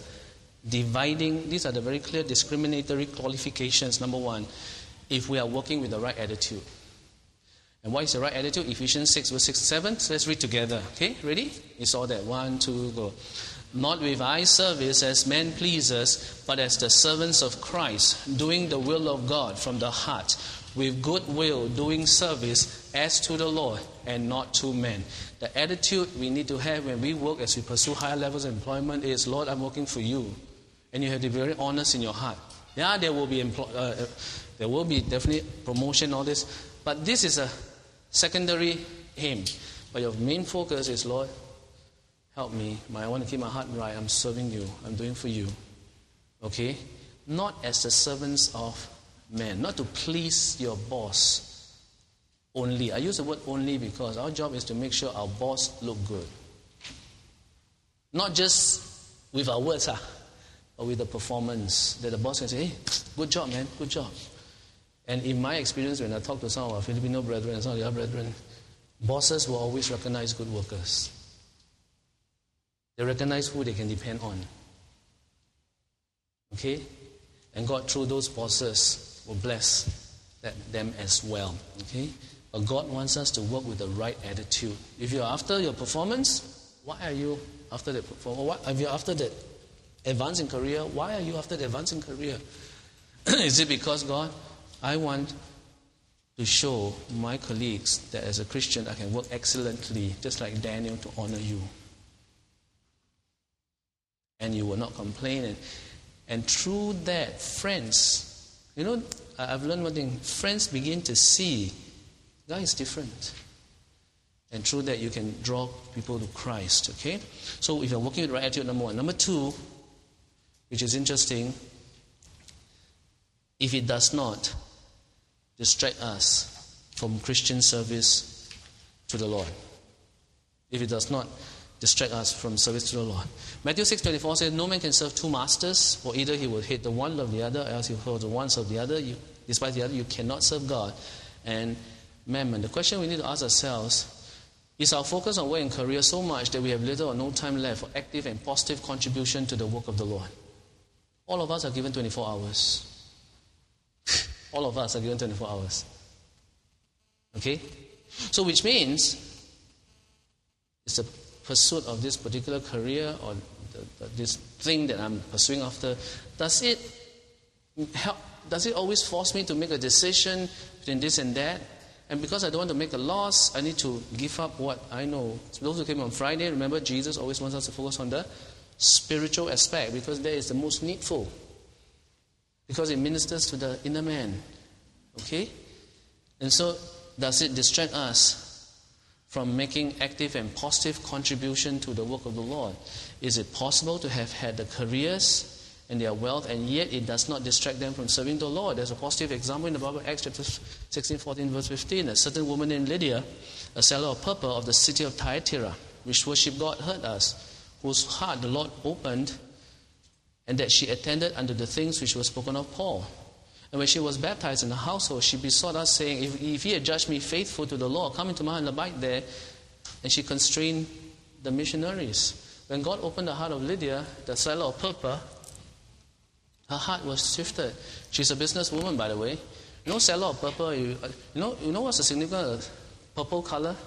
very clear discriminatory qualifications. Number one, if we are working with the right attitude. And what is the right attitude? Ephesians 6 verse 6 7. So let's read together. Okay, ready? You saw that. 1, 2, go. Not with eye service as men pleasers, but as the servants of Christ, doing the will of God from the heart, with good will, doing service as to the Lord and not to men. The attitude we need to have when we work, as we pursue higher levels of employment, is, Lord, I'm working for you. And you have to be very honest in your heart. Yeah, there will be definitely promotion, all this. But this is a secondary aim. But your main focus is, Lord, help me. I want to keep my heart right. I'm serving you. I'm doing for you. Okay? Not as the servants of men. Not to please your boss only. I use the word only because our job is to make sure our boss look good. Not just with our words, but with the performance. That the boss can say, hey, good job, man. Good job. And in my experience, when I talk to some of our Filipino brethren and some of the other brethren, bosses will always recognize good workers. They recognize who they can depend on. Okay? And God, through those bosses, will bless them as well. Okay? But God wants us to work with the right attitude. If you're after your performance, why are you after the performance? If you're after the advance in career, why are you after the advance in career? Is it because, God, I want to show my colleagues that as a Christian I can work excellently, just like Daniel, to honor you. And you will not complain. And through that, friends, I've learned one thing. Friends begin to see God is different. And through that, you can draw people to Christ. Okay? So if you're working with the right attitude, number one. Number two, which is interesting, if it does not distract us from Christian service to the Lord. If it does not distract us from service to the Lord. Matthew 6:24 says, no man can serve two masters, for either he will hate the one, love the other, or else he will the one, serve the other. Despite the other, you cannot serve God and mammon. The question we need to ask ourselves, is our focus on work and career so much that we have little or no time left for active and positive contribution to the work of the Lord? All of us are given 24 hours. All of us are given 24 hours. Okay? So which means it's the pursuit of this particular career or this thing that I'm pursuing after, does it always force me to make a decision between this and that? And because I don't want to make a loss, I need to give up what I know. So those who came on Friday, remember Jesus always wants us to focus on the spiritual aspect because that is the most needful. Because it ministers to the inner man. Okay? And so, does it distract us from making active and positive contribution to the work of the Lord? Is it possible to have had the careers and their wealth, and yet it does not distract them from serving the Lord? There's a positive example in the Bible, Acts chapter 16, 14, verse 15. A certain woman named Lydia, a seller of purple of the city of Thyatira, which worshipped God, heard us, whose heart the Lord opened, and that she attended unto the things which were spoken of Paul. And when she was baptized in the household, she besought us, saying, if ye had judged me faithful to the Lord, come into my house and abide there. And she constrained the missionaries. When God opened the heart of Lydia, the seller of purple, her heart was shifted. She's a businesswoman, by the way. Seller of purple, you know what's the significance of purple color?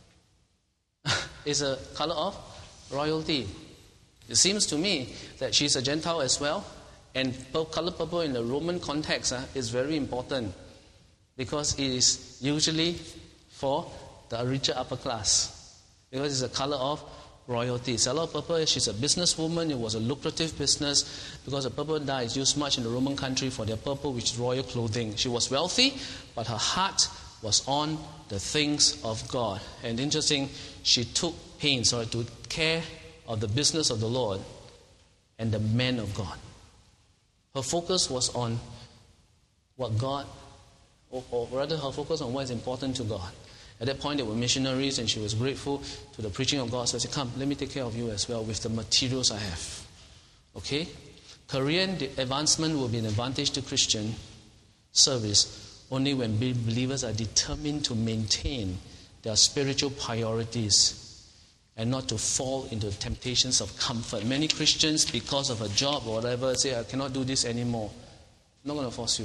It's a color of royalty. It seems to me that she's a Gentile as well, and color purple in the Roman context is very important because it is usually for the richer upper class because it's a color of royalty. Seller of purple, she's a businesswoman. It was a lucrative business because the purple dye is used much in the Roman country for their purple, which is royal clothing. She was wealthy, but her heart was on the things of God. And interesting, she took pains to care of the business of the Lord and the man of God. Her focus was on what God, or rather her focus on what is important to God. At that point, they were missionaries, and she was grateful to the preaching of God. So she said, come, let me take care of you as well with the materials I have. Okay? Career advancement will be an advantage to Christian service only when believers are determined to maintain their spiritual priorities and not to fall into the temptations of comfort. Many Christians, because of a job or whatever, say, I cannot do this anymore. I'm not going to force you.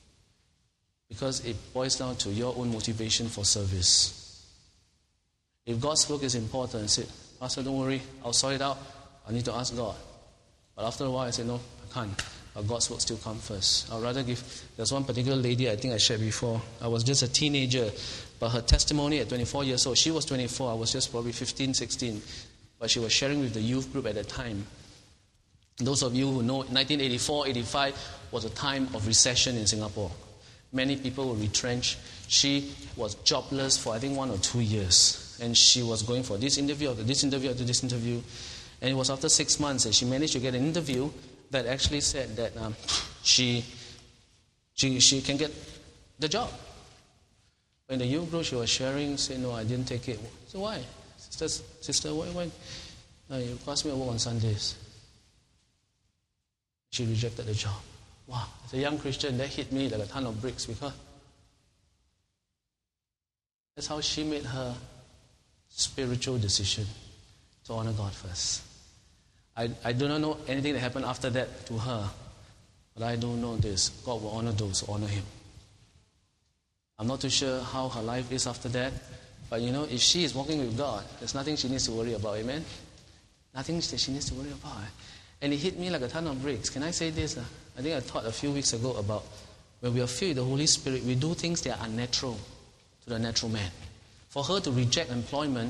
Because it boils down to your own motivation for service. If God's work is important, say, Pastor, don't worry, I'll sort it out. I need to ask God. But after a while, I say, no, I can't. But God's work still comes first. I'd rather there's one particular lady I think I shared before. I was just a teenager, but her testimony at 24 years old, she was 24, I was just probably 15, 16. But she was sharing with the youth group at that time. Those of you who know, 1984, 85 was a time of recession in Singapore. Many people were retrenched. She was jobless for, I think, 1 or 2 years. And she was going for this interview, after this interview, after this interview. And it was after 6 months that she managed to get an interview that actually said that she can get the job. In the youth group, she was sharing, saying, no, I didn't take it. So why? Sister, why? You asked me to work on Sundays. She rejected the job. Wow, as a young Christian, that hit me like a ton of bricks because that's how she made her spiritual decision to honor God first. I do not know anything that happened after that to her, But I do know this: God will honor those who honor Him. I'm not too sure how her life is after that, but if she is walking with God, there's nothing she needs to worry about. Amen? Nothing that she needs to worry about. And it hit me like a ton of bricks. Can I say this? I think I taught a few weeks ago about when we are filled with the Holy Spirit, we do things that are unnatural to the natural man. For her to reject employment,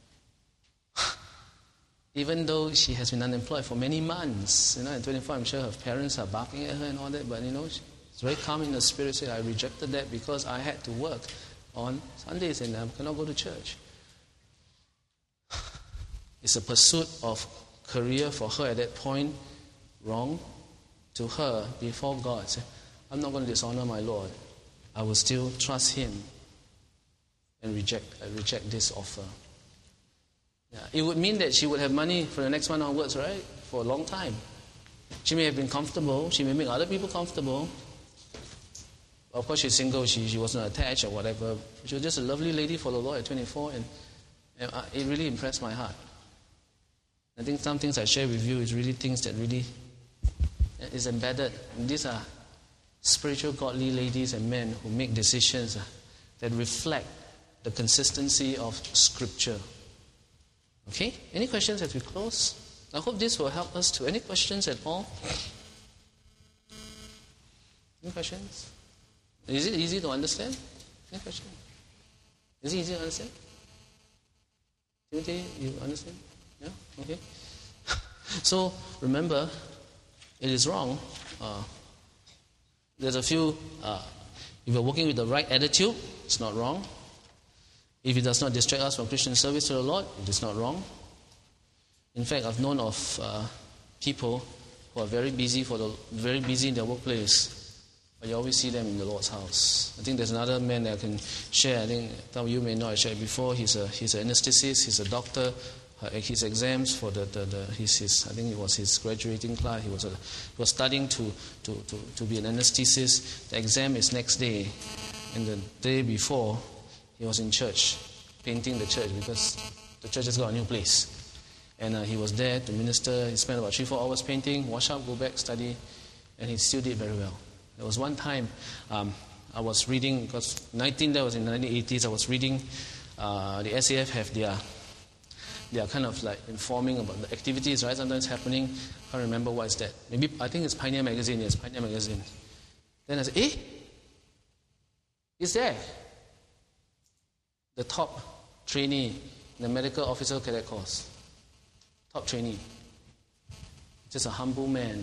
even though she has been unemployed for many months, at 24, I'm sure her parents are barking at her and all that, but she's very calm in her spirit, saying, I rejected that because I had to work on Sundays and I cannot go to church. It's a pursuit of career for her at that point, wrong to her before God. Say, I'm not going to dishonor my Lord. I will still trust Him and reject this offer. Yeah. It would mean that she would have money for the next one onwards, right? For a long time. She may have been comfortable. She may make other people comfortable. Of course, she's single. She wasn't attached or whatever. She was just a lovely lady for the Lord at 24, and it really impressed my heart. I think some things I share with you is really things that really is embedded. And these are spiritual, godly ladies and men who make decisions that reflect the consistency of Scripture. Okay? Any questions as we close? I hope this will help us too. Any questions at all? Any questions? Is it easy to understand? Any questions? Is it easy to understand? Timothy, you understand? Yeah? Okay. So, remember, it is wrong. There's a few, if you're working with the right attitude, it's not wrong. If it does not distract us from Christian service to the Lord, it is not wrong. In fact, I've known of people who are very busy in their workplace, but you always see them in the Lord's house. I think there's another man that I can share. I think some of you may not have shared before. He's an anesthetist. He's a doctor. His exams for I think it was his graduating class. He was studying to be an anesthetist. The exam is next day, and the day before, he was in church painting the church because the church has got a new place. And he was there to minister. He spent about 3-4 hours painting, wash up, go back, study, and he still did very well. There was one time I was reading, because that was in the 1980s, I was reading the SAF have they are kind of like informing about the activities, right? Sometimes happening. I can't remember what is that. Maybe, I think it's Pioneer Magazine. Yes, Pioneer Magazine. Then I said, it's there. The top trainee in the medical officer cadet course. Top trainee. Just a humble man.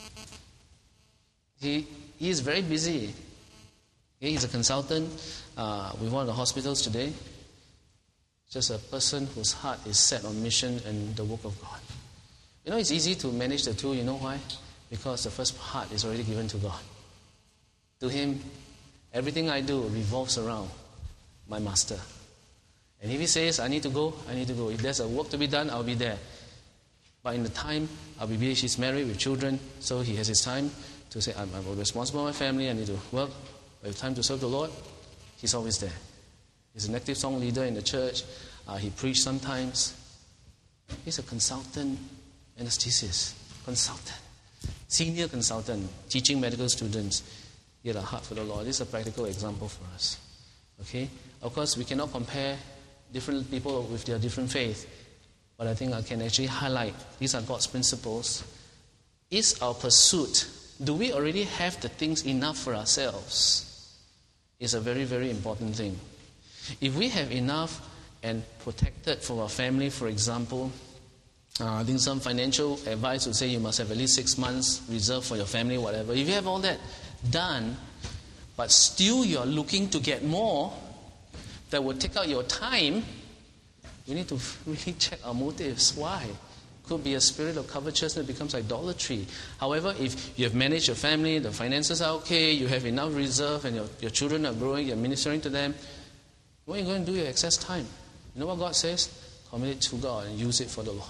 He is very busy. Okay, he's a consultant with one of the hospitals today. Just a person whose heart is set on mission and the work of God. It's easy to manage the two. You know why? Because the first heart is already given to God. To Him, everything I do revolves around my Master. And if He says, I need to go, I need to go. If there's a work to be done, I'll be there. But in the time, I'll be busy. She's married with children, so he has his time to say, I'm responsible for my family, I need to work. I have time to serve the Lord. He's always there. He's an active song leader in the church. He preached sometimes. He's a consultant, anesthetist, consultant, senior consultant, teaching medical students. He had a heart for the Lord. This is a practical example for us. Okay? Of course, we cannot compare different people with their different faith. But I think I can actually highlight, these are God's principles. Is our pursuit, do we already have the things enough for ourselves? It's a very, very important thing. If we have enough and protected for our family, for example, I think some financial advice would say you must have at least 6 months reserved for your family, whatever. If you have all that done, but still you're looking to get more, that will take out your time, we need to really check our motives. Why? Could be a spirit of covetousness that becomes idolatry. However, if you have managed your family, the finances are okay, you have enough reserve, and your children are growing, you're ministering to them, what are you going to do with your excess time? You know what God says? Commit it to God and use it for the Lord.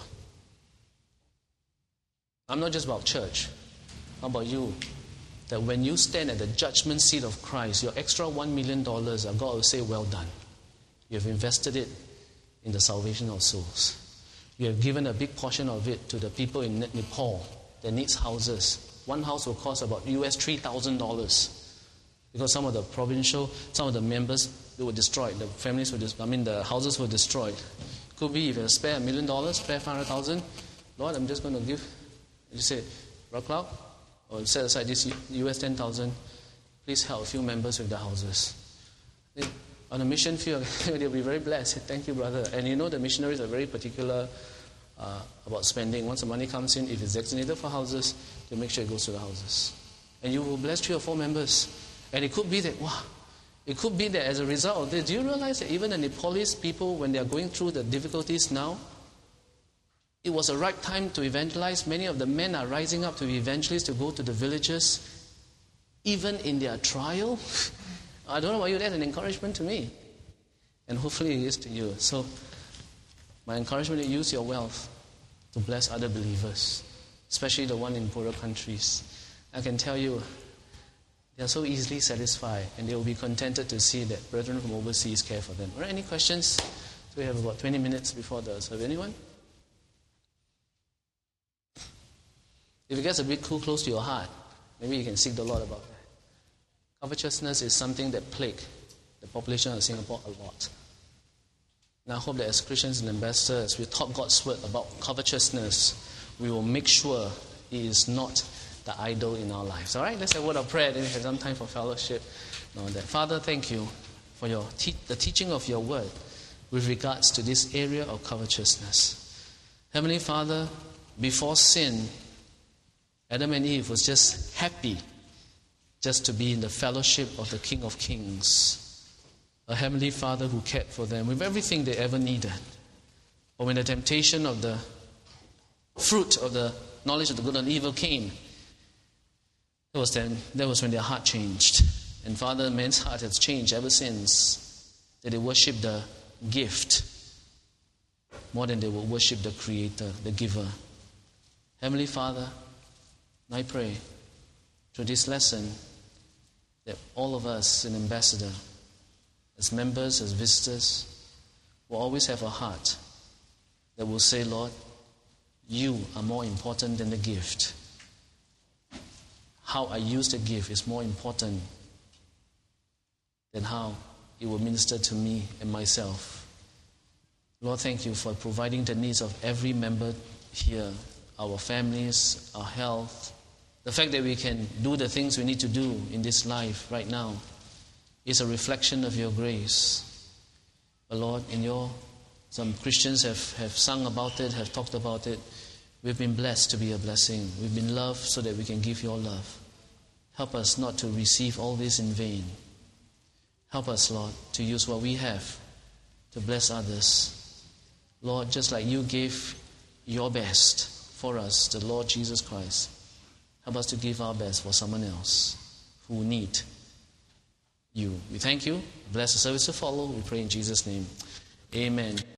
I'm not just about church. How about you? That when you stand at the judgment seat of Christ, your extra $1 million, God will say, well done. You have invested it in the salvation of souls. You have given a big portion of it to the people in Nepal that needs houses. one house will cost about US $3,000 because some of the members, they were destroyed. The families the houses were destroyed. Could be if you spare $1 million, spare 500,000. Lord, I'm just going to give. You say, Rock Cloud, or set aside this US 10,000. Please help a few members with the houses. On a mission field, they'll be very blessed. Thank you, brother. And you know the missionaries are very particular about spending. Once the money comes in, if it's designated for houses, they'll make sure it goes to the houses. And you will bless 3 or 4 members. And it could be that, it could be that as a result of this, do you realize that even the Nepalese people, when they are going through the difficulties now, it was a right time to evangelize. Many of the men are rising up to be evangelists, to go to the villages, even in their trial. I don't know about you, that's an encouragement to me. And hopefully it is to you. So, my encouragement is use your wealth to bless other believers, especially the one in poorer countries. I can tell you, they are so easily satisfied, and they will be contented to see that brethren from overseas care for them. All right, any questions? So we have about 20 minutes before the serve. Anyone? If it gets a bit too close to your heart, maybe you can seek the Lord about that. Covetousness is something that plagues the population of Singapore a lot. And I hope that as Christians and ambassadors, we talk God's word about covetousness, we will make sure it is not the idol in our lives. All right, let's have a word of prayer, then we have some time for fellowship. Father, thank you for the teaching of your word with regards to this area of covetousness. Heavenly Father, before sin, Adam and Eve was just happy just to be in the fellowship of the King of Kings, a Heavenly Father who cared for them with everything they ever needed. But when the temptation of the fruit of the knowledge of the good and evil came, that was when their heart changed. And Father, man's heart has changed ever since, that they worship the gift more than they will worship the Creator, the Giver. Heavenly Father, I pray through this lesson that all of us, an ambassador, as members, as visitors, will always have a heart that will say, Lord, you are more important than the gift. How I use the gift is more important than how it will minister to me and myself. Lord, thank you for providing the needs of every member here, our families, our health. The fact that we can do the things we need to do in this life right now is a reflection of your grace. But Lord, some Christians have sung about it, have talked about it. We've been blessed to be a blessing. We've been loved so that we can give your love. Help us not to receive all this in vain. Help us, Lord, to use what we have to bless others. Lord, just like you gave your best for us, the Lord Jesus Christ, help us to give our best for someone else who need you. We thank you. Bless the service to follow. We pray in Jesus' name. Amen.